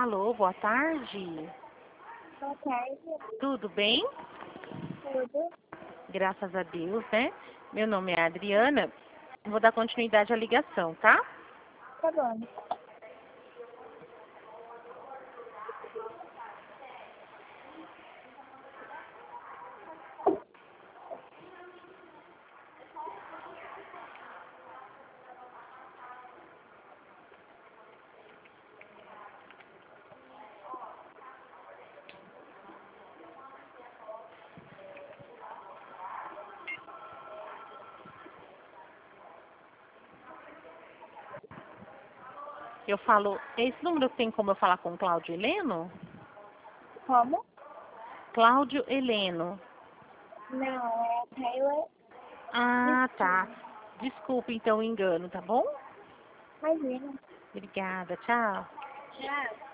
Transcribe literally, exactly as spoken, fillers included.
Alô, boa tarde. Boa tarde. Tudo bem? Tudo? Graças a Deus, né? Meu nome é Adriana. Vou dar continuidade à ligação, tá? Tá bom. Eu falo, esse número tem como eu falar com o Cláudio Heleno? Como? Cláudio Heleno. Não, é a Taylor. Ah, tá. Desculpa então o engano, tá bom? Imagina. Obrigada, tchau. Tchau.